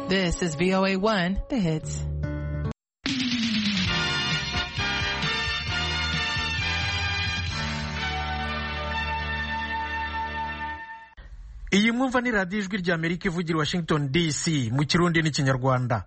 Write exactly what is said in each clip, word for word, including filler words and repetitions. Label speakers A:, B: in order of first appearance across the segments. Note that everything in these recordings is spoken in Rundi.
A: This is V O A one, The Hits.
B: Iyi mwumva ni radiyo ijwi rya Amerika ivugira Washington D C mu Kirundi n'Ikinyarwanda.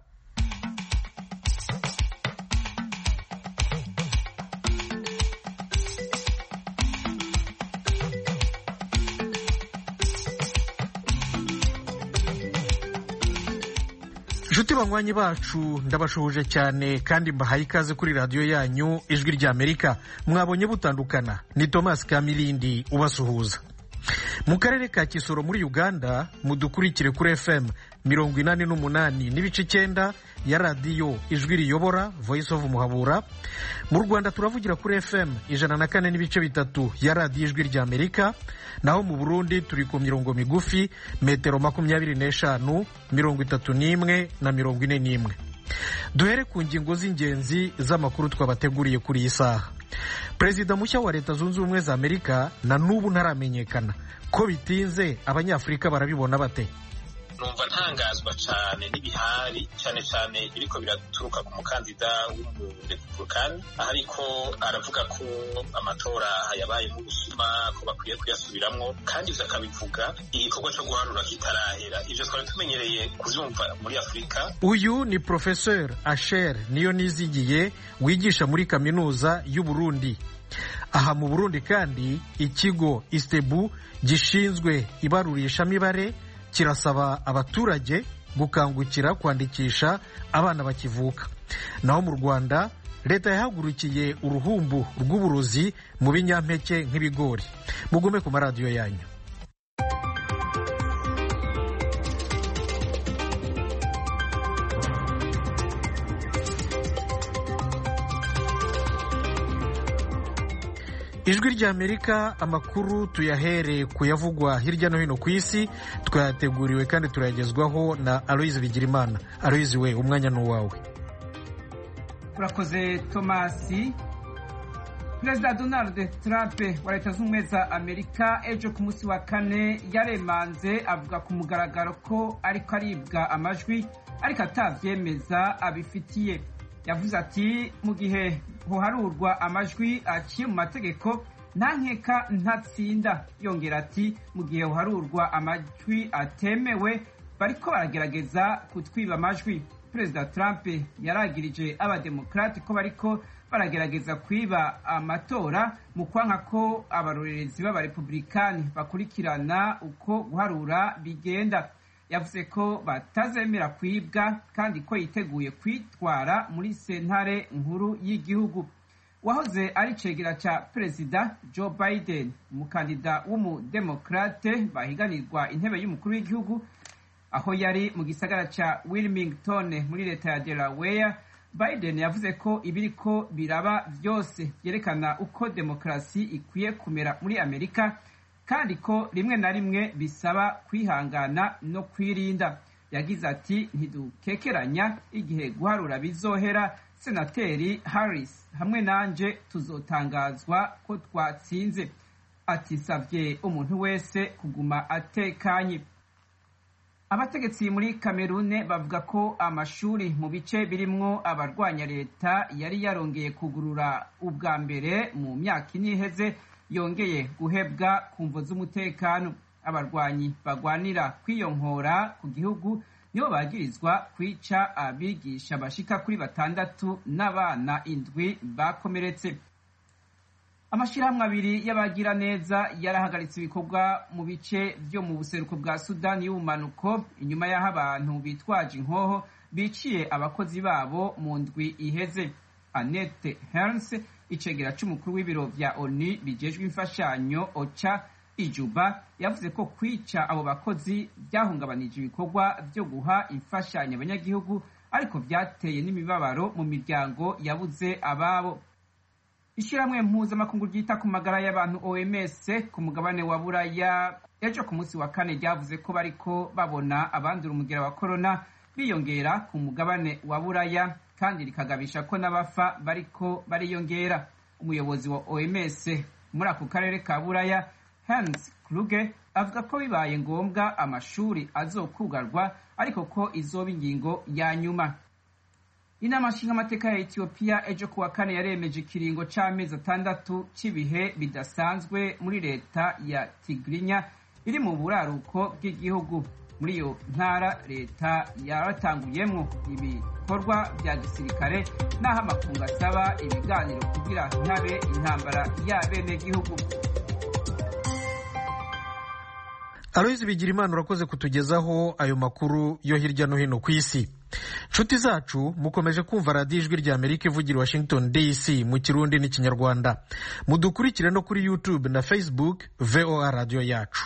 B: Nshuti banywanyi bacu ndabashuhuje cyane kandi mbahaye ikaze kuri radiyo yanyu ijwi rya Amerika. Mwabonye butandukana, ni Thomas Kamilindi ubasuhuza. Mu karere ka Kisoro muri Uganda mudukurikire kuri F M mirongo inani n'umunani n'ibice icyenda ya radiyo ijwi riyobora Voice of Muhabura. Mu Rwanda turavugira kuri F M ijana na kane n'ibice bitatu ya radiyo ijwi rya Amerika. Naho mu Burundi turi ku mirongo migufi metero makumyabiri n'eshanu, mirongo itatu n'imwe na mirongo ine n'imwe. Duhere ku ngingo z'ingenzi z'amakuru twabateguriye kuri iyi saha. Perezida mushya wa Leta Zunze Ubumwe za Amerika na n'ubu ntaramenyekana. Ko bitinze abanyafurika barabibona bate?
C: Numva ntangazwa cyane n'ibihari cyane cyane biriko biraturuka ku mukandida w'umurepublikani, ariko aravuga ko amatora yabaye mu busuma, ko bakwiye kuyasubiramwo, kandi ivyo akabivuga igikorwa cyo guharura kitarahera. Ivyo twari tumenyereye kuvyumva muri Afurika.
B: Uyu ni Professeur Asher Niyonizigiye wigisha muri kaminuza y'u Burundi. Aha mu Burundi kandi ikigo Istebu gishinzwe ibarurisha mibare kirasaba abaturage gukangukira kwandikisha abana bakivuka. Naho mu Rwanda leta yahagurukiye uruhumbu rw'uburozi mu binyampeke nk'ibigori. Mugume ku maradiyo yanyu. Ijwi rya Amerika, amakuru tuyahere kuyavugwa hirya no hino ku isi, twayateguriwe kandi turayagezwaho na Aloise Bigirimana. Aloise, we umwanya n'uwawe.
D: Urakoze Tomasi. Perezida Donald Trump wa Leta Zunze Ubumwe za Amerika ejo ku munsi wa kane yaremanze avuga ku mugaragaro ko ariko aribwa amajwi ariko atavyemeza abifitiye. Yavuze ati mu gihe hoharurwa amajwi aciye mu mategeko nta nkeka ntatsinda. Yongera ati mu gihe hoharurwa amajwi atemewe bariko baragerageza kutwiba amajwi. Perezida Trump yaragirije abademokrati ko bariko baragerageza kwiba amatora mu kwanka ko abarorerezi b'abarepublikani bakurikirana uko guharura bigenda. Yavuze ko batazemera kwibwa kandi ko yiteguye kwitwara muri sentare nkuru y'igihugu. Wahoze ari cegera ca Perezida Joe Biden, umukandida w'umudemokrate bahiganirwa intebe y'umukuru w'igihugu, aho yari mu gisagara ca Wilmington muri leta ya Delaware, Biden yavuze ko ibiriko biraba vyose vyerekana uko demokrasi ikwiye kumera muri Amerika, kandi ko rimwe na rimwe bisaba kwihangana no kwirinda. Yagize ati ntidukekeranya igihe guharura bizohera, Senateri Harris hamwe nanje tuzotangazwa ko twatsinze. Ati savye umuntu wese kuguma atekanye. Abategetsi muri Kamerune bavuga ko amashuri mu bice birimwo abarwanya leta yari yarongeye kugurura ubwa mbere mu myaka ine iheze, yongeye guhebwa ku mvo z'umutekano. Abarwanyi bagwanira kwiyonkora ku gihugu nibo bagirizwa kwica abigisha bashika kuri batandatu n'abana indwi bakomeretse. Amashirahamwe abiri y'abagira neza yarahagaritse ibikorwa mu bice vyo mu buseruko bwa Sudani y'ubumanuko inyuma y'aho abantu bitwaje inkoho biciye abakozi babo mu ndwi iheze. Annette Herns, icegera c'umukuru w'ibiro vya O N U bijejwe imfashanyo OCHA Ijuba, yavuze ko kwica abo bakozi byahungabanije ibikorwa vyo guha imfashanyo abanyagihugu, ariko vyateye n'imibabaro mu miryango yabuze ababo. Ishiramwe mpuzamakungu ryita ku magara y'abantu O M S ku mugabane wa Buraya ejo ku munsi wa kane ryavuze ko bariko babona abandura umugera wa corona biyongera ku mugabane wa Buraya, kandi rikagabisha ko n'abafa bariko bariyongera. Umuyobozi wa O M S muri ako karere ka Buraya, Hans Kluge, avuga ko bibaye ngombwa amashuri azokugarwa ariko ko izoba ingingo ya nyuma. Inama nshingamateka ya Ethiopia ejo kuwa kane yaremeje ikiringo c'amezi atandatu c'ibihe bidasanzwe muri leta ya Tigrinya iri mu buraruko bw'igihugu. Muri iyo ntara leta yaratanguyemwo ibikorwa vya gisirikare n'aho amakungu asaba ibiganiro kugira ntabe intambara y'abenegihugu.
B: Aloyizi Bigirimana urakoze kutugezaho ayo makuru yo hirya no hino ku isi. Nshuti zacu mukomeje kumva radiyo ijwi rya Amerika ivugira Washington D C mu Kirundi n'Ikinyarwanda. Mudukurikire no kuri YouTube na Facebook V O A radio yacu.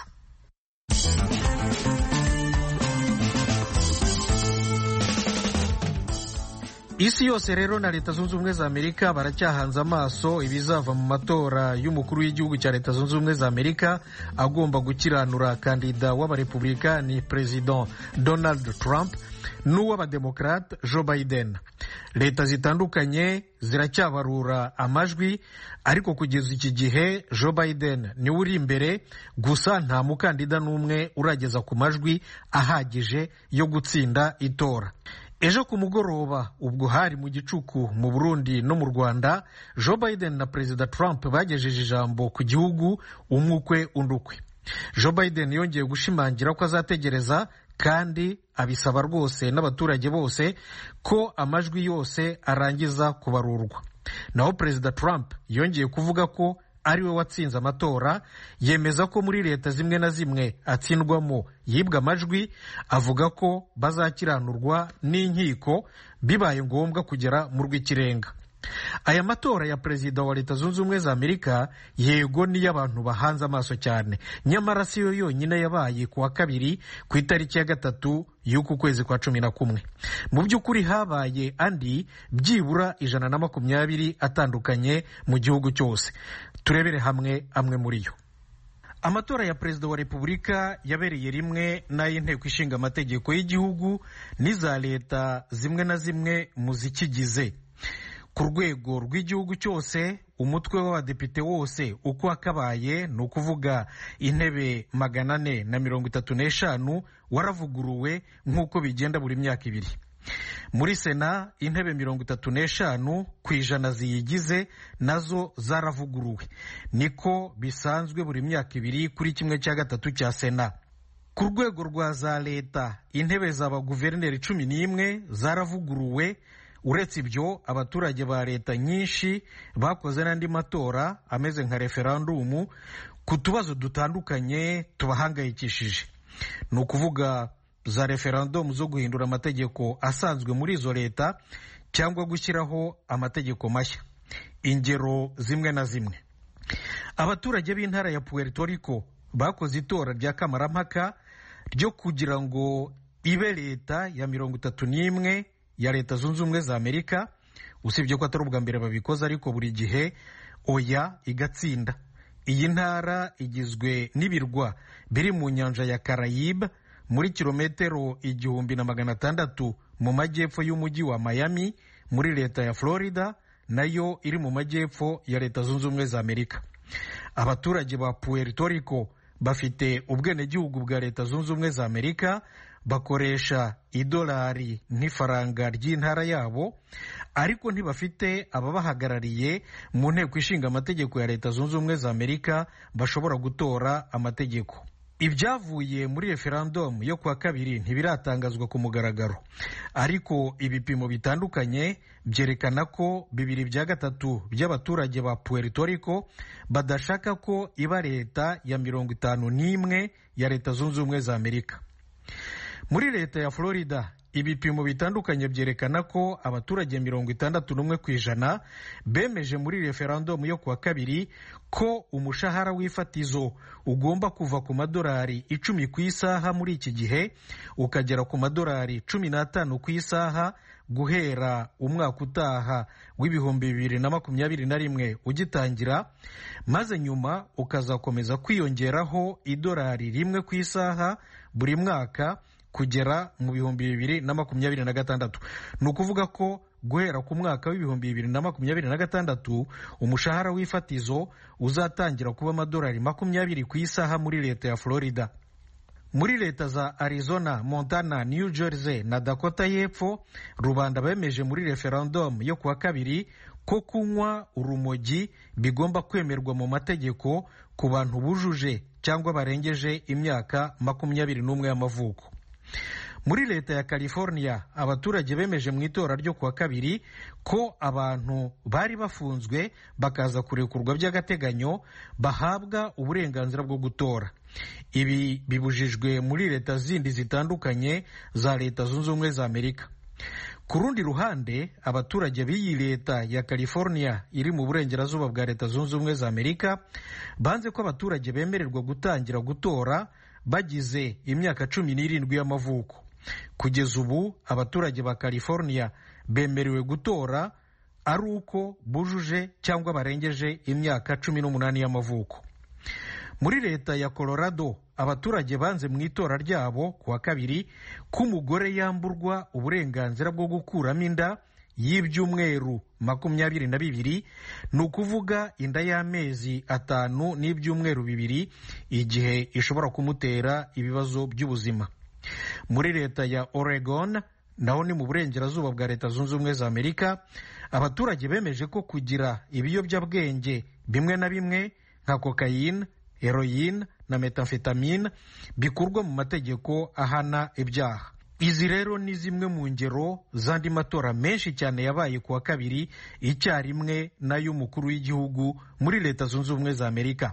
B: Isi yose rero na Leta Zunze Ubumwe za Amerika baracyahanze amaso ibizava mu matora y'umukuru w'igihugu cya Leta Zunze Ubumwe za Amerika agomba gukiranura kandida w'abarepublikani President Donald Trump n'uw'abademokrate Joe Biden. Leta zitandukanye ziracyabarura amajwi, ariko kugeza iki gihe Joe Biden niwe uri imbere, gusa nta mukandida n'umwe urageza ku majwi ahagije yo gutsinda itora. Ejo ku mugoroba ubwo hari mu gicuku mu Burundi no mu Rwanda, Joe Biden na Perezida Trump bagejeje ijambo ku gihugu umukwe undukwe. Joe Biden yongeye gushimangira ko azategereza kandi abisaba rwose n'abaturage bose ko amajwi yose arangiza kubarurwa. Naho Perezida Trump yongeye kuvuga ko ari we watsinze amatora, yemeza ko muri leta zimwe na zimwe atsindwamo yibwa amajwi, avuga ko bazakiranurwa n'inkiko bibaye ngombwa kugera mu rw'ikirenga. Aya matora ya Perezida wa Leta Zunze Ubumwe za Amerika yego niyo abantu bahanze amaso cyane, nyamara si yo yonyine yabaye ku wa kabiri ku itariki ya gatatu y'uku kwezi kwa cumi na kumwe. Mu by'ukuri habaye andi byibura ijana na makumyabiri atandukanye mu gihugu cyose. Turebere hamwe amwe muri yo. Amatora ya Perezida wa Repubulika yabereye rimwe n'ay'inteko ishinga amategeko y'igihugu n'iza leta zimwe na zimwe mu zikigize. Ku rwego rw'igihugu cyose umutwe w'abadepite wose uko akabaye, ni ukuvuga intebe magana ane na mirongo itatu n'eshanu, waravuguruwe nk'uko bigenda buri myaka ibiri. Muri Sena intebe mirongo itatu n'eshanu ku ijana ziyigize nazo zaravuguruwe, niko bisanzwe buri myaka ibiri kuri kimwe cya gatatu cya Sena. Ku rwego rwa za leta intebe z'aba guverineri cumi n'imwe zaravuguruwe. Uretse ibyo, abaturage ba leta nyinshi bakoze n'andi matora ameze nka referandumu ku tubazo dutandukanye tubahangayikishije. Ni ukuvuga za referandumu zo guhindura amategeko asanzwe muri izo leta cyangwa gushyiraho amategeko mashya. Ingero zimwe na zimwe: abaturage b'intara ya Puerto Rico bakoze itora rya kamarampaka ryo kugira ngo ibe leta ya mirongo itatu n'imwe ya Leta Zunze Ubumwe za Amerika. Usibye ko atari ubwa mbere babikoze, ariko buri gihe oya igatsinda. Iyi ntara igizwe n'ibirwa biri mu nyanja ya Caraïbe muri kilometero igihumbi na magana atandatu mu majyepfo y'umujyi wa Miami muri leta ya Florida, nayo iri mu majyepfo ya Leta Zunze Ubumwe za Amerika. Abaturage ba Puerto Rico bafite ubwenegihugu bwa Leta Zunze Ubumwe za Amerika, bakoresha idolari nk'ifaranga ry'intara yabo, ariko ntibafite ababahagarariye mu nteko ishinga amategeko ya Leta Zunze Ubumwe za Amerika bashobora gutora amategeko. Ibyavuye muri referendum yo kuwa kabiri ntibiratangazwa ku mugaragaro, ariko ibipimo bitandukanye byerekana ko bibiri bya gatatu by'abaturage ba Puerto Rico badashaka ko iba leta ya mirongo itanu n'imwe ya Leta Zunze Ubumwe za Amerika. Muri leta ya Florida ibipimo bitandukanye byerekana ko abaturage mirongo itandatu n'umwe ku ijana bemeje muri referendum yo kuwa kabiri ko umushahara w'ifatizo ugomba kuva ku madolari icumi ku isaha muri iki gihe ukagera ku madolari cumi n'atanu ku isaha guhera umwaka utaha w'ibihumbi bibiri na makumyabiri na rimwe ugitangira, maze nyuma ukazakomeza kwiyongeraho idolari rimwe ku isaha buri mwaka kugera mu bihumbi bibiri na makumyabiri na gatandatu. Ni ukuvuga ko guhera ku mwaka w'ibihumbi bibiri na makumyabiri na gatandatu umushahara w'ifatizo uzatangira kuba amadolari makumyabiri ku isaha muri leta ya Florida. Muri leta za Arizona, Montana, New Jersey na Dakota y'Epfo, rubanda bemeje muri referendum yo kuwa kabiri ko kunywa urumogi bigomba kwemerwa mu mategeko ku bantu bujuje cyangwa barengeje imyaka makumyabiri n'umwe y'amavuko. Muri leta ya California, abaturage bemeje mu itora ryo kuwa kabiri ko abantu bari bafunzwe bakaza kurekurwa by'agateganyo bahabwa uburenganzira bwo gutora. Ibi bibujijwe muri leta zindi zitandukanye za Leta Zunze Ubumwe za Amerika. Ku rundi ruhande, abaturage b'iyi leta ya California iri mu burengerazuba bwa Leta Zunze Ubumwe za Amerika banze ko abaturage bemererwa gutangira gutora bagize imyaka cumi n'irindwi y'amavuko. Kugeza ubu abaturage ba California bemerewe gutora ari uko bujuje cyangwa barengeje imyaka cumi n'umunani y'amavuko. Muri leta ya Colorado, abaturage banze mu itora ryabo kuwa kabiri ko umugore yamburwa uburenganzira bwo gukuramo inda y'ibyumweru makumyabiri na bibiri, ni ukuvuga inda y'amezi atanu n'ibyumweru bibiri, igihe ishobora kumutera ibibazo by'ubuzima. Muri leta ya Oregon, naho ni mu burengerazuba bwa Leta Zunze Ubumwe za Amerika, abaturage bemeje ko kugira ibiyobyabwenge bimwe na bimwe nka kokayine, heroine na methamphetamine bikurwa mu mategeko ahana ibyaha. Izi rero ni zimwe mu ngero z'andi matora menshi cyane yabaye kuwa kabiri icyarimwe n'ay'umukuru w'igihugu muri Leta Zunze Ubumwe za Amerika.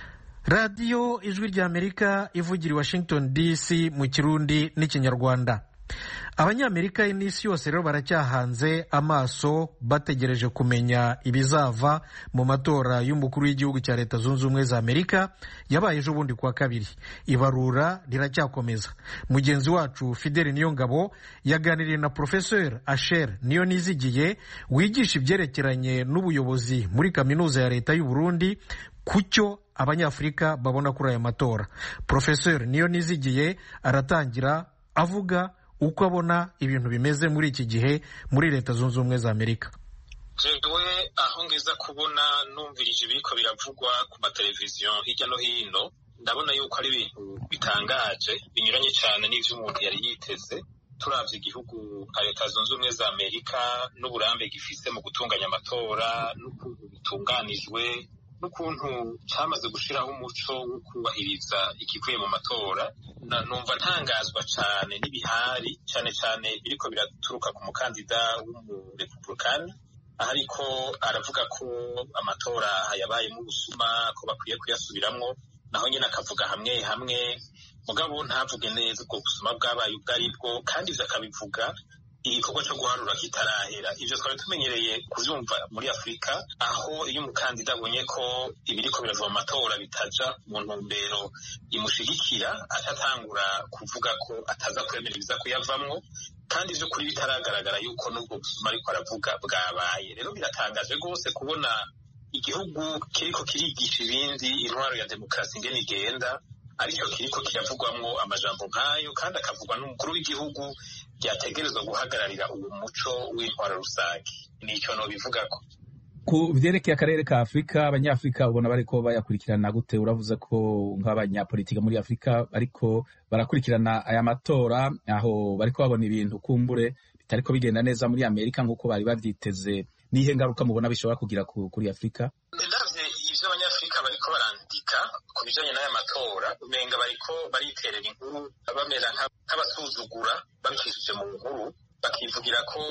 B: Radiyo Ijwi rya Amerika ivugira i Washington D C mu Kirundi n'Ikinyarwanda. Abanyamerika n'isi yose rero baracyahanze amaso bategereje kumenya ibizava mu matora y'umukuru w'igihugu cya Leta Zunze Ubumwe za Amerika yabaye ejo bundi kuwa kabiri. Ibarura riracyakomeza. Mugenzi wacu Fidel Niyongabo yaganiriye na Professeur Asher Niyonizigiye wigisha ibyerekeranye n'ubuyobozi muri kaminuza ya Leta y'u Burundi kucyo Abanyafurika babona kuri aya matora. Professeur Niyonizigiye aratangira avuga uko abona ibintu bimeze muri iki gihe muri Leta Zunze Ubumwe za Amerika.
C: Jewe aho ngeza kubona numvirije biriko biravugwa ku mateleviziyo hirya no hino, ndabona yuko ari ibintu bitangaje binyuranye cyane n'ivyo umuntu yari yiteze. Turavye igihugu nka Leta Zunze Ubumwe za Amerika n'uburambe gifise mu gutunganya amatora n'ukuntu bitunganijwe n'ukuntu cyamaze gushiraho umuco wo kubahiriza ikivuye mu matora, numva ntangazwa cyane n'ibihari cyane cyane biriko biraturuka ku mukandida w'umurepublikani, ariko aravuga ko amatora yabayemo ubusuma, ko bakwiye kuyasubiramwo, naho nyine akavuga hamwe hamwe, mugabo ntavuge neza ubwo busuma bwabaye ubwo ari bwo, kandi ivyo akabivuga igikorwa cyo guharura kitarahera. Ivyo twari tumenyereye kuvyumva muri Afurika, aho iyo umukandida abonye ko ibiriko birava mu matora bitaja mu ntumbero imushigikira, atatangura kuvuga ko ataza kwemera ibiza kuyavamwo, kandi ivyo kuri bitaragaragara yuko n'ubwo busuma ariko aravuga bwabaye. Rero biratangaje rwose kubona igihugu kiriko kirigisha ibindi intwaro ya demokarasi ingene igenda, aricyo kiriko kiravugwamwo amajambo nk'ayo, kandi akavugwa n'umukuru w'igihugu byategerezwa guhagararira uwo muco w'intwaro rusange. Nicyo no bivugako.
E: Ku vyerekeye akarere ka Afrika, abanyafrika ubona bariko bayakurikirana gute? Uravuze ko nk'abanyapolitika muri Afrika bariko barakurikirana aya matora, aho bariko babona ibintu kumbure bitariko bigenda neza muri Amerika nk'uko bari bavyiteze. Nihe ngaruka mubona bishobora kugira kuri Afrika?
C: Ndavye ivyo abanyafrika bariko barandika ku bijanye n'aya matora, umenga bariko bariterera inkuru bamera nk'abasuzugura babikishije mu nkuru, bakivugira ko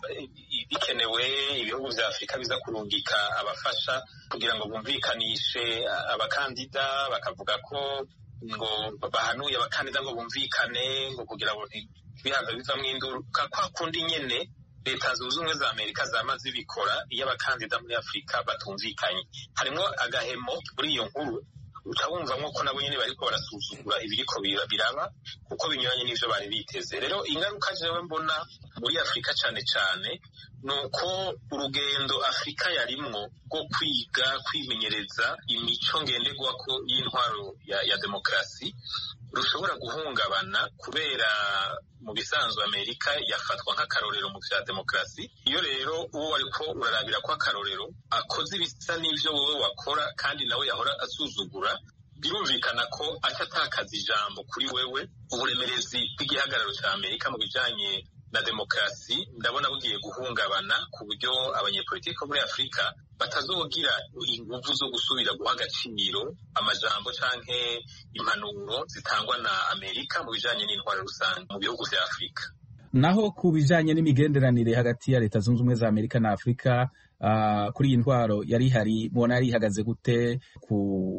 C: bikenewe ibihugu vya Afrika biza kurungika abafasha kugira ngo bumvikanishe abakandida, bakavuga ko ngo bahanuye abakandida ngo bumvikane, ngo kugira ngo ntibihaza bivamwo induruka, kwa kundi nyene Leta Zunze Ubumwe za Amerika zama zibikora iyo abakandida muri Afurika batumvikanye. Harimwo agahemo muri iyo nkuru, uca wumvamwo ko nabo nyene bariko barasuzugura ibiriko biraba kuko binyuranye n'ivyo bari biteze. Rero ingaruka jewe mbona muri Afurika cane cane nuko urugendo Afurika yarimwo rwo kwiga kwimenyereza imico ngenderwako y'intwaro ya, ya demokarasi rushobora guhungabana kubera mu bisanzwe Amerika yafatwa nk'akarorero mu vya demokarasi. Iyo rero uwo ariko urarabira ko akarorero akoze ibisa n'ivyo wowe wakora kandi nawe yahora asuzugura, birumvikana ko atatakaza ijambo kuri wewe. Uburemerezi bw'igihagararo cya Amerika mu bijanye na demokarasi ndabona bugiye guhungabana ku buryo abanyepolitiki bo muri Afurika batazogira inguvu zo gusubira guha agaciro amajambo canke impanuro zitangwa na Amerika mu bijanye n'intwaro rusange mu bihugu vya Afurika.
E: Naho ku bijanye n'imigenderanire hagati ya Leta Zunze Ubumwe za Amerika na Afurika, uh, kuri iyi ntwaro yari hari mubona yari ihagaze gute? Ku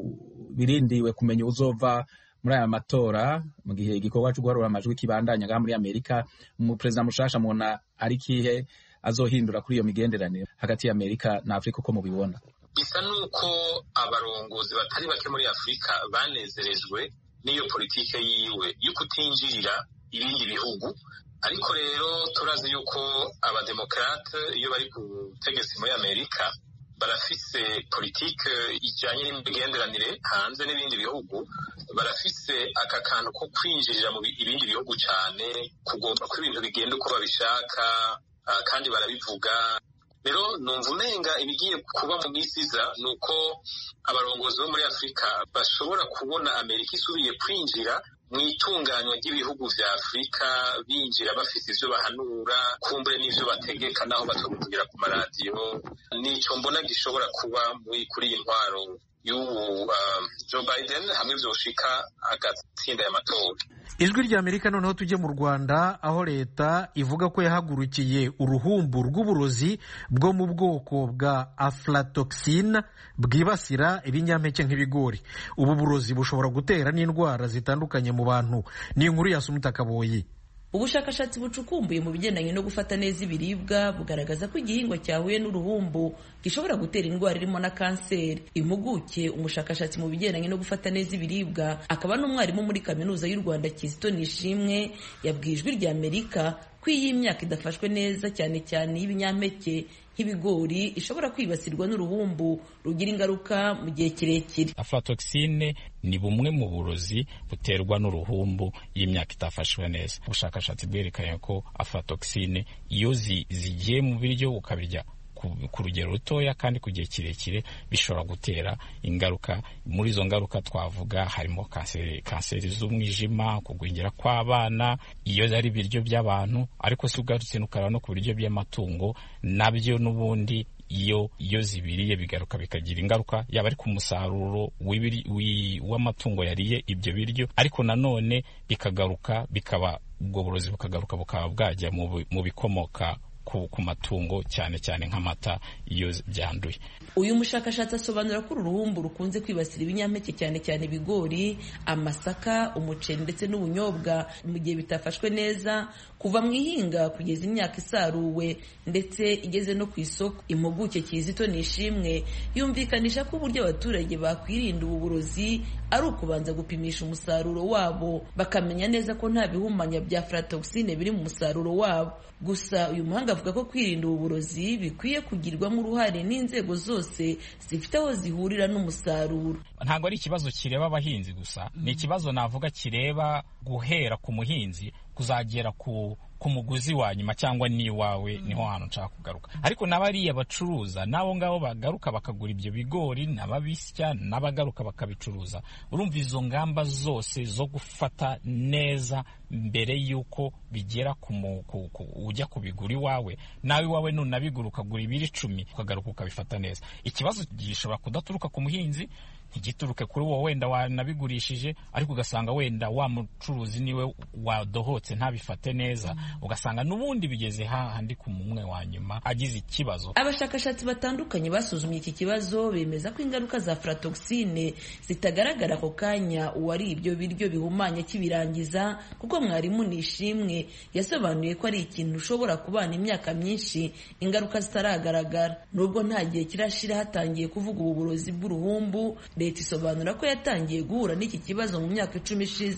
E: birindiwe kumenya uzova muri aya matora mu gihe igikorwa cyo guharura amajwi kibandanya ngaha muri Amerika, mu perezida mushasha mubona ari kihe azohindura kuri iyo migenderanire hagati ya Amerika na Afurika uko mubibona?
C: Bisa nuko abarongozi batari bake muri Afurika banezerejwe n'iyo politike yiwe yo kutinjirira ibindi bihugu, ariko rero turazi yuko abademokrate iyo bari ku butegetsi muri Amerika barafise politike ijanye n'imigenderanire hanze n'ibindi bihugu, barafise aka kantu ko kwinjirira mu ibindi bihugu cyane, kugomba ko ibintu bigenda uko babishaka, uh, kandi barabivuga. Rero numva umenga ibigiye kuba mu minsi iza nuko abarongozi bo muri Afurika bashobora kubona Amerika isubiye kwinjira mu itunganywa ry'ibihugu vya Afurika, binjira bafise ivyo bahanura, kumbure n'ivyo bategeka naho batavugira ku maradiyo. Nico mbona gishobora kuba muri kuri iyi ntwaro y'ubu uh, Joe Biden hamwe vyoshika agatsinda y'amatora.
B: Ijwi rya Amerika noneho tujye mu Rwanda, aho leta ivuga ko yahagurukiye uruhumbu rw'uburozi bwo mu bwoko bwa aflatoxin bwibasira ibinyampeke nk'ibigori. Ubu burozi bushobora gutera n'indwara zitandukanye mu bantu. Ni inkuru ya Sumita Kaboyi.
F: Ubushakashatsi bucukumbuye mu bigendanye no gufata neza ibiribwa bugaragaza ko igihingwa cyahuye n'uruhumbu gishobora gutera indwara irimo na kanseri. Impuguke umushakashatsi mu bigendanye no gufata neza ibiribwa akaba n'umwarimu muri kaminuza y'u Rwanda Kizito Nishimwe yabwiye Ijwi rya Amerika ko iyi myaka idafashwe neza cyane cyane y'ibinyampeke nk'ibigori ishobora kwibasirwa n'uruhumbu rugira ingaruka mu gihe kirekire.
G: Aflatoxine ni bumwe mu burozi buterwa n'uruhumbu y'imyaka itafashwe neza. Ubushakashatsi bwerekanye ko aflatoxine iyo zigiye mu biryo ukabirya ku rugero rutoya kandi ku gihe kirekire bishobora gutera ingaruka. Muri izo ngaruka twavuga harimo kanseri, kanseri z'umwijima, kugwingira kw'abana iyo ari ibiryo by'abantu, ariko si ugarutse n'ukaraba no ku biryo by'amatungo nabyo n'ubundi iyo iyo zibiriye bigaruka bikagira ingaruka yaba ari ku musaruro w'amatungo yariye ibyo biryo, ariko nanone bikagaruka bikaba ubwo burozi bukagaruka bukaba bwajya mu bikomoka ku matungo cyane cyane nk'amata iyo byanduye.
F: Uyu mushakashatsi asobanura ko uruhumbu rukunze kwibasira ibinyampeke cyane cyane ibigori, amasaka, umuceri ndetse n'ubunyobwa mu gihe bitafashwe neza kuva mu ihinga kugeza imyaka isaruwe ndetse igeze no ku isoko. Impuguke Kizito Nishimwe yumvikanisha ko uburyo abaturage bakwirinda ubu burozi ari ukubanza gupimisha umusaruro wabo bakamenya neza ko nta bihumanya bya aflatoxine biri mu musaruro wabo. Gusa uyu muhanga avuga ko kwirinda ubu burozi bikwiye kugirwamo uruhare n'inzego zose zifite aho zihurira n'umusaruro.
G: Ntabwo ari ikibazo kireba abahinzi gusa, ni ikibazo navuga kireba guhera ku muhinzi kuzagera ku ku muguzi wa nyuma cyangwa ni wawe. Niho hantu nshaka kugaruka. Ariko n'abariya bacuruza nabo ngabo bagaruka bakagura ibyo bigori, n'ababisya n'abagaruka bakabicuruza. Urumva izo ngamba zose zo gufata neza mbere yuko bigera ku ujya kubigura iwawe, nawe iwawe nunabigura ukagura ibiri icumi ukagaruka ukabifata neza. Ikibazo gishobora kudaturuka ku muhinzi, ntigituruke kuri wowe wenda wanabigurishije, ariko ugasanga wenda wa mucuruzi niwe wadohotse ntabifate neza, ugasanga n'ubundi bigeze hahandi ku mumwe wa nyuma agize ikibazo.
F: Abashakashatsi batandukanye basuzumye iki kibazo bemeza ko ingaruka za aflatoxine zitagaragara ako kanya uwari ibyo biryo bihumanya kibirangiza, kuko mwarimu Nishimwe yasobanuye ko ari ikintu ushobora kubana imyaka myinshi ingaruka zitaragaragara. Nubwo nta gihe kirashira hatangiye kuvuga ubu burozi bw'uruhumbu, leta isobanura ko yatangiye guhura n'iki kibazo mu myaka icumi ishize.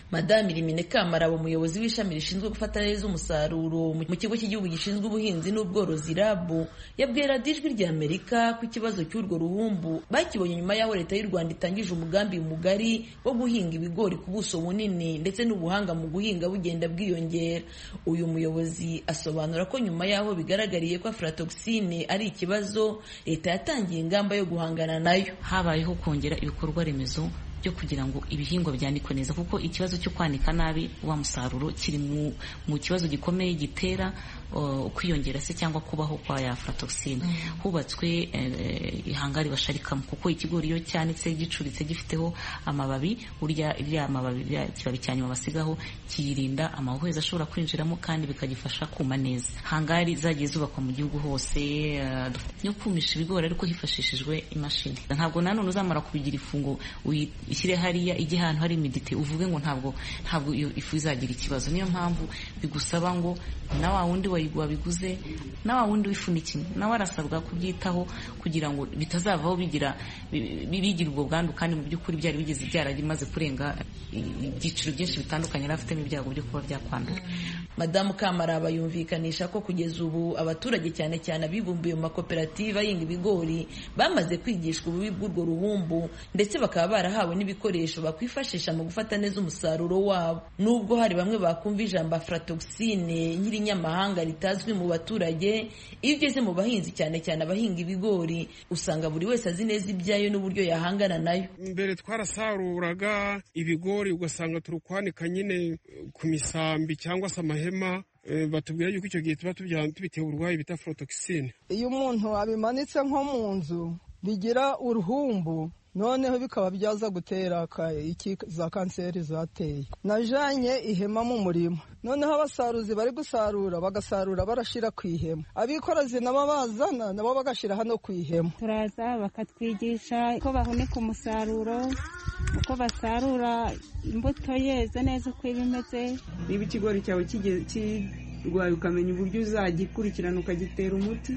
F: Madame Irimine Kamarabo, umuyobozi w'ishami rishinzwe gufata neza umusaruro mu kigo cy'igihugu gishinzwe ubuhinzi n'ubworozi R A B, yabwiye radiyo Ijwi ry'Amerika ko ikibazo cy'urwo ruhumbu bakibonye nyuma y'aho leta y'u Rwanda itangije umugambi mugari wo guhinga ibigori ku buso bunini ndetse n'ubuhanga mu guhinga bugenda bwiyongera. Uyu muyobozi asobanura ko nyuma y'aho bigaragariye ko aflatoxine ari ikibazo, leta yatangiye ingamba yo guhangana nayo.
H: Habayeho kongera ibikorwa remezo byo kugira ngo ibihingwa byanikwe neza, kuko ikibazo cyo kwanika nabi wa musaruro kiri mu, mu kibazo gikomeye gitera ukwiyongera uh, se cyangwa kubaho kwa ya aflatoxine. Mm. Hubatswe uh, ihangari basharikamo, kuko ikigori iyo cyanitse gicuritse gifiteho amababi, burya ibya amababi bya kibabi cyanyuma basigaho kiyirinda amahoheza ashobora kwinjiramo kandi bikagifasha kuma neza. Hangari zagiye zubakwa mu gihugu hose uh, yo kumisha ibigori ariko hifashishijwe imashini. Ntabwo nanone uzamara kubigira ifungo ishyire hariya ijye ahantu hari imidite uvuge ngo ntabwo ntabwo iyo ifu izagira ikibazo. Niyo mpamvu bigusaba ngo na wa wundi wabiguze na wa wundi wifunikiye nawe arasabwa kubyitaho kugira ngo bitazavaho bigira bigira ubwo bwandu, kandi mu by'ukuri byari bigeze byaragimaze kurenga ibyiciro byinshi bitandukanye rafitemo ibyago byo kuba byakwandura.
F: Madamu Kamaraba yumvikanisha ko kugeza ubu abaturage cyane cyane abibumbiye mu makoperative ahinga ibigori bamaze kwigishwa ububi bw'urwo ruhumbu, ndetse bakaba barahawe n'ibikoresho bakwifashisha mu gufata neza umusaruro wabo. Nubwo hari bamwe bakumva ijambo aflatoxine nk'irinyamahanga ritazwi mu baturage, iyo ugeze mu bahinzi cyane cyane abahinga ibigori usanga buri wese azi neza ibyayo n'uburyo yahangana nayo.
I: Mbere twarasaruraga ibigori ugasanga turukwanika nyine ku misambi cyangwa se amahema, batubwira yuko icyo gihe tuba tubitewe uburwayi bita aflatoxine.
J: Iyo umuntu abimanitse nko mu nzu bigira uruhumbu, noneho bikaba byaza gutera iki za kanseri zateye. Najanye ihema mu murima, noneho abasaruzi bari gusarura bagasarura barashira ku ihema, abikorazi nabo bazana nabo bagashira hano ku ihema.
K: Turaza bakatwigisha uko bahunika umusaruro, uko basarura imbuto yeze neza uko ibimeze.
L: Niba ikigori cyawe kirwaye ukamenya uburyo uzagikurikirana ukagitera umuti.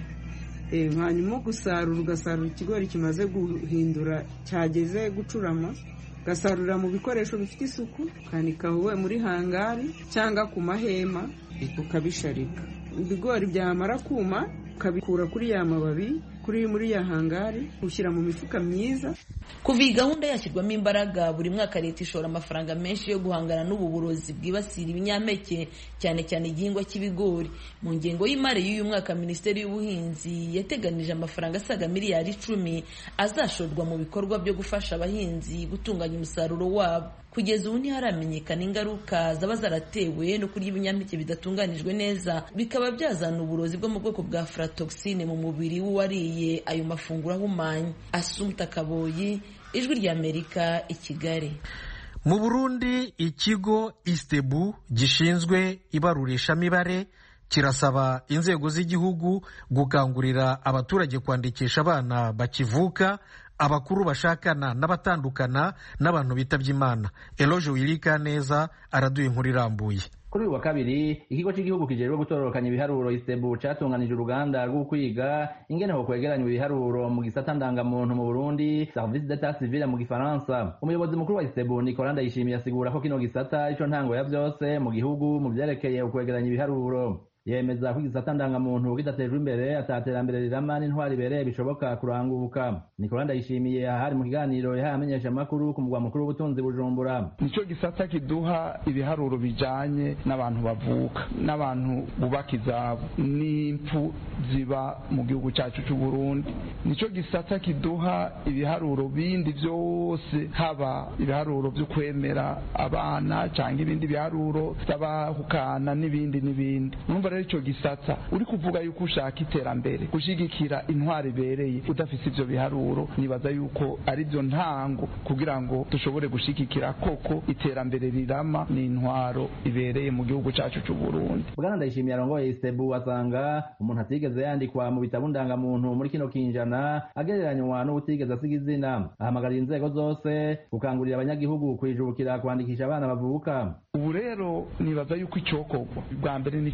L: Hanyuma gusarura ugasarura ikigori kimaze guhindura cyageze gucurama, ugasarurira mu bikoresho bifite isuku, ukanika wowe muri hangari cyangwa ku mahema ukabisharika. Ibigori byamara kuma ukabikura kuri ya mababi kuri muri ya hangari ushyira mu mifuka myiza.
F: Kuva iyi gahunda yashyirwamo imbaraga, buri mwaka leta ishora amafaranga menshi yo guhangana n'ubu burozi bwibasira ibinyampeke cyane cyane igihingwa cy'ibigori. Mu ngengo y'imari y'uyu mwaka Minisiteri y'Ubuhinzi yateganije amafaranga asaga miliyari icumi azashorwa mu bikorwa byo gufasha abahinzi gutunganya umusaruro wabo. Kugeza ubu ntiharamenyekana ingaruka zaba zaratewe no kurya ibinyampeke bidatunganijwe neza bikaba byazana uburozi bwo mu bwoko bwa aflatoxine mu mubiri w'uwariye ayo mafunguro ahumanye. Assumpta Kaboyi, Ijwi ry'Amerika, i Kigali.
B: Mu Burundi, ikigo Istebu gishinzwe ibarurishamibare kirasaba inzego z'igihugu gukangurira abaturage kwandikisha abana bakivuka, abakuru bashakana n'abatandukana n'abantu bitabye Imana. Eloge Wilikaneza araduye inkuru irambuye.
M: Kuri uwa kabiri ikigo cy'igihugu kijejwe gutororokanya ibiharuro Istebu cyatunganije uruganda rwo kwiga ingene ho kwegeranya ibiharuro mu gisata ndangamuntu mu Burundi, service d'état civil mu gifaransa. Umuyobozi mukuru wa Istebu Nicolas Ndayishimiye asigura ko kino gisata ico ntango ya byose mu gihugu mu byerekeye ukwegeranya ibiharuro. Yemeza ko igisata ndangamuntu kidatejwe imbere ataterambere rirama n'intwari ibereye bishoboka kuranguka. Nicolas Ndayishimiye ahari mu kiganiro yahaye amenyesha makuru ku mugwa mukuru w'ubutunzi Bujumbura.
N: Nico gisata kiduha ibiharuro bijanye n'abantu bavuka n'abantu bubaka izabo n'impfu ziba mu gihugu cyacu cy'u Burundi. Nico gisata kiduha ibiharuro bindi byose, haba ibiharuro byo kwemera abana cyangwa ibindi biharuro by'abahukana n'ibindi n'ibindi. Numva rero ico gisata uri kuvuga yuko ushaka iterambere gushigikira intwari ibereye udafise ivyo biharuro, nibaza yuko ari byo ntango kugira ngo dushobore gushigikira koko iterambere rirama n'intwaro ibereye mu gihugu cyacu cy'u Burundi.
M: Bwana Ndayishimiye arongoye Istebu asanga umuntu atigeze yandikwa mu bitabo ndangamuntu muri kino kinjana agereranywa n'ubutigeze asiga izina. Ahamagarira inzego zose gukangurira abanyagihugu kwijukira kwandikisha abana bavuka.
N: Ubu rero nibaza yuko icokorwa bwa mbere n'icyo guhimira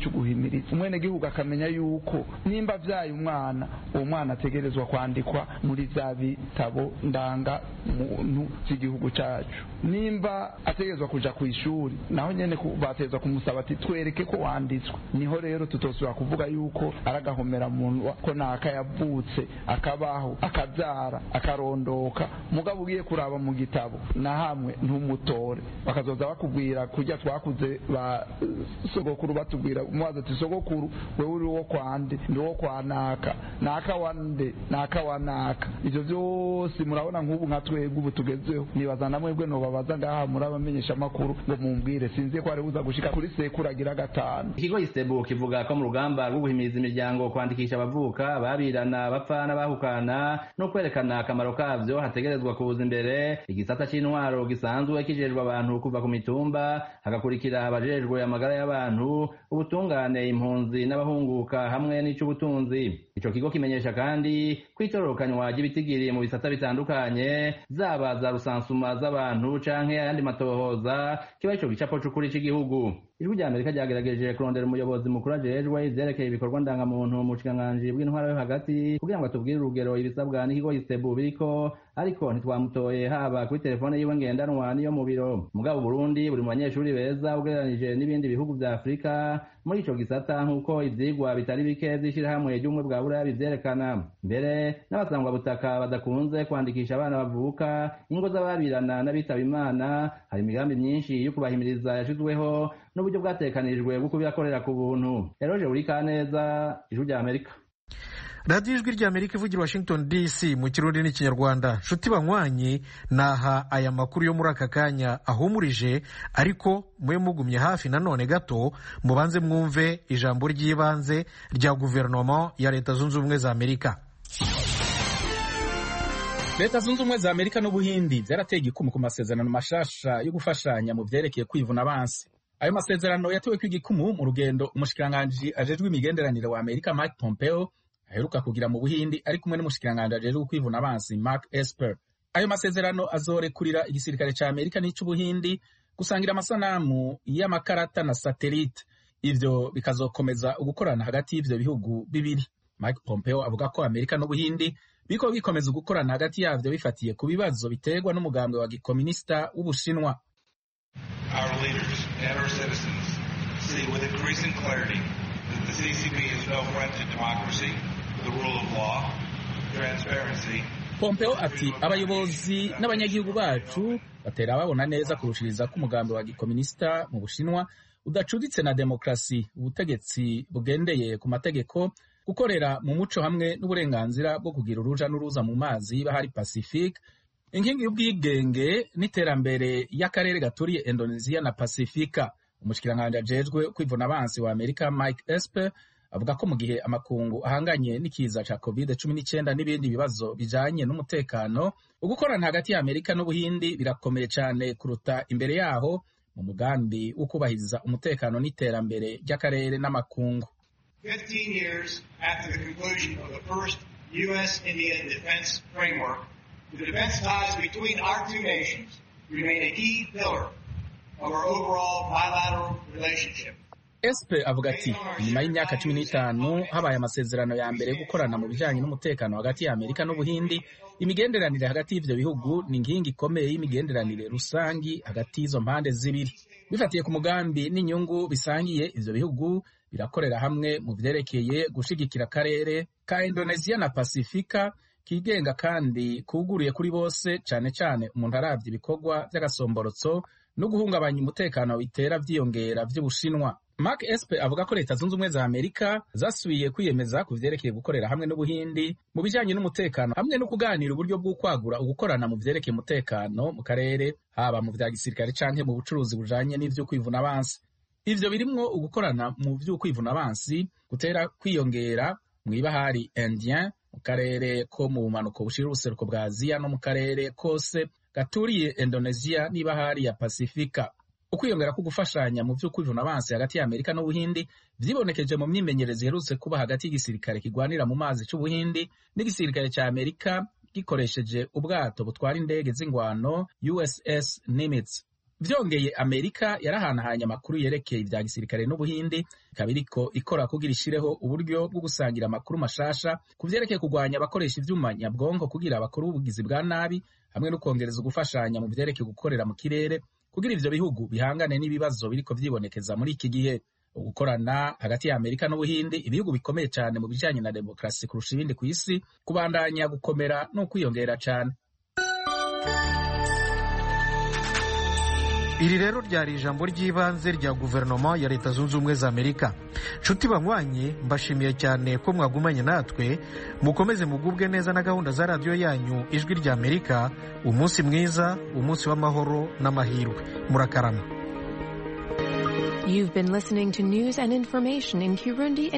N: kubahimiriza umwenegihugu akamenya yuko nimba avyaye umwana uwo mwana ategerezwa kwandikwa muri za bitabo ndanga muntu z'igihugu cacu. Nimba ategerezwa kuja ku ishuri naho nyene batezwa kumusaba ati twereke ko wanditswe. Niho rero tutosubira kuvuga yuko aragahomera muntu ko naka yavutse akabaho akavyara akarondoka mugabo ugiye kuraba mu gitabo na hamwe ntumutore bakazoza bakubwira kujya twakuze ba sogokuru batubwira umubaza ati sogokuru wewe uri wo kwande ndi wo kwa naka naka wande naka wanaka. Ivyo vyose murabona nk'ubu nka twebwe ubu tugezeho nibaza namwe bwe no babaza ngaha murabamenyesha makuru ngo mumbwire sinzi ko ari buza gushika kuri sekuragira gatanu.
M: Ikigo Istebu kivuga ko mu rugamba rwo guhimiriza imiryango kwandikisha abavuka babirana bapfana bahukana no kwerekana akamaro kavyo hategerezwa kubuza imbere igisata c'intwaro gisanzwe kijejwe abantu kuva ku mitumba hagakurikira abajejwe amagara y'abantu ubutungane impunzi n'abahunguka hamwe n'ic'ubutunzi. Ico kigo kimenyesha kandi kwitororokanywa ry'ibitigiri mu bisata bitandukanye zaba za rusansuma z'abantu canke ayandi matohoza kiba ico gicapo c'ukuri c'igihugu. Ijwi rya Amerika ryagerageje kurondera umuyobozi mukuru ajejwe ivyerekeye ibikorwa ndangamuntu mu bushikiranganji bw'intwaro yo hagati kugira ngo atubwire urugero ibisabwa n'ikigo Istebu biriko, ariko ntitwamutoye haba kuri telefone yiwe ngendanwa niyo mu biro. Mugabo Burundi buri mu banyeshuri beza ugereranije n'ibindi bihugu vya Afrika muri ico gisata nk'uko ivyigwa bitari bike vy'ishirahamwe ry'ubumwe bwa Buraya bivyerekana. Mbere n'abasangwa butaka badakunze kwandikisha abana bavuka ingo z'ababirana n'abitaba Imana, hari imigambi myinshi yo kubahimiriza yashizweho n'uburyo bwatekanirijwe bwo kubikorera ku buntu. Eroje uri kaneza, Ijwi rya Amerika.
B: radiyo ijwi rya Amerika ivugira Washington D C mu kirundi n'ikinyarwanda. Nshuti banywanyi, naha aya makuru yo muri aka kanya ahumurije, ariko mwe mugumye hafi nanone gato mubanze mwumve ijambo ry'ibanze rya guverinoma ya Leta Zunze Ubumwe za Amerika.
E: Leta Zunze Ubumwe za Amerika n'Ubuhindi vyarateye igikumu ku masezerano mashasha yo gufashanya mu vyerekeye kwivuna abansi. Ayo masezerano yatewe kw'igikumu mu rugendo umushikiranganji ajejwe imigenderanire wa Amerika Mike Pompeo aheruka kugira mu Buhindi ari kumwe n'umushikiranganji ajejwe kwivuna abansi Mark Esper. Ayo masezerano azorekurira igisirikare ca Amerika n'ic'Ubuhindi gusangira amasanamu y'amakarata na satellite. Ivyo bikazokomeza ugukorana hagati y'ivyo bihugu bibiri. Mike Pompeo avuga ko Amerika n'Ubuhindi biko bikomeza ugukorana hagati yavyo bifatiye ku bibazo biterwa n'umugambwe wa gikomunista w'Ubushinwa.
O: Our leaders and our citizens see with increasing clarity that the C C P is no threat to democracy, the rule of law, transparency.
E: Pompeo ati abayobozi n'abanyagihugu bacu batera babona neza kurushiriza ko umugambi wa gikomunista mu Bushinwa udacuditse na demokrasi, ubutegetsi bugendeye ku mategeko, gukorera mu muco hamwe n'uburenganzira bwo kugira uruja n'uruza mu mazi bahari Pacific, inkingi y'ubwigenge n'iterambere y'akarere gaturiye Indonesia na Pasifika. Umushikiranganje ajejwe kwivuna abansi wa Amerika Mike Esper avuga ko mu gihe amakungu ahanganye n'ikiza ca covid cumi n'icyenda n'ibindi bibazo bijanye n'umutekano, ugukorana hagati ya Amerika n'Ubuhindi birakomeye cyane kuruta imbere yaho mu mugambi wo kubahiriza umutekano n'iterambere ry'akarere n'amakungu.
O: fifteen years after the conclusion of the first U S Indian defense framework, the defense ties between our two nations remain a key pillar of our overall bilateral relationship.
E: Espe avuga ati nyuma y'imyaka cumi n'itanu habaye amasezerano ya mbere gukorana mu bijanye n'umutekano hagati ya Amerika n'Ubuhindi, imigenderanire hagati y'ivyo bihugu ni inkingi ikomeye y'imigenderanire rusangi hagati y'izo mpande zibiri. Bifatiye ku mugambi n'inyungu bisangiye, ivyo bihugu birakorera hamwe mu vyerekeye gushigikira akarere ka Indonesia na Pasifika kigenga kandi kuguriye kuri bose, cane cane umuntu aravye ibikorwa vy'agasomborotso no guhungabanya umutekano bitera vyiyongera vy'Ubushinwa. Mark Esper avuga ko Leta Zunze Ubumwe za Amerika zasubiye kwiyemeza ku vyerekeye gukorera hamwe n'Ubuhindi mu bijanye n'umutekano hamwe no kuganira uburyo bwo kwagura ugukorana mu vyerekeye umutekano mu karere, haba mu vya gisirikare canke mu bucuruzi bujanye n'ivyo kwivuna abansi. Ivyo birimwo ugukorana mu vyo kwivuna abansi gutera kwiyongera mw'ibahari Indien, mu karere ko mu bumanuko bushira ubuseruko bwa Aziya no mu karere kose gaturiye Indonesia n'ibahari ya Pasifika. Ukwiyongera ko gufashanya mu vyo kwivuna abansi hagati ya Amerika n'Ubuhindi vyibonekeje mu myimenyerezo iherutse kuba hagati y'igisirikare kigwanira mu mazi c'Ubuhindi n'igisirikare ca Amerika gikoresheje ubwato butwara indege z'ingwano U S S Nimitz. vyongeye Amerika yarahanahanye amakuru yerekeye ivya gisirikare n'ubuhindi ikaba iriko ikora kugira ishireho uburyo bwo gusangira amakuru mashasha ku vyerekeye kurwanya abakoresha ivyuma nyabwonko kugira abakora ubugizi bwa nabi hamwe no kongereza ugufashanya mu vyerekeye gukorera mu kirere kugira ivyo bihugu bihangane n'ibibazo biriko vyibonekeza muri iki gihe. Ugukorana hagati ya Amerika n'ubuhindi ibihugu bikomeye cyane mu bijanye na demokrasi kurusha ibindi ku isi kubandanya gukomera no kwiyongera cyane.
B: Iri rero ryari ijambo ry'ibanze rya guverinoma ya Leta Zunze Ubumwe za Amerika. Nshuti banywanyi, mbashimiye cyane ko mwagumanye natwe. Mukomeze mugubwe neza na gahunda za radiyo yanyu Ijwi rya Amerika. Umunsi mwiza, umunsi w'amahoro n'amahirwe. Murakarama.
P: You've been listening to news and information in Kirundi and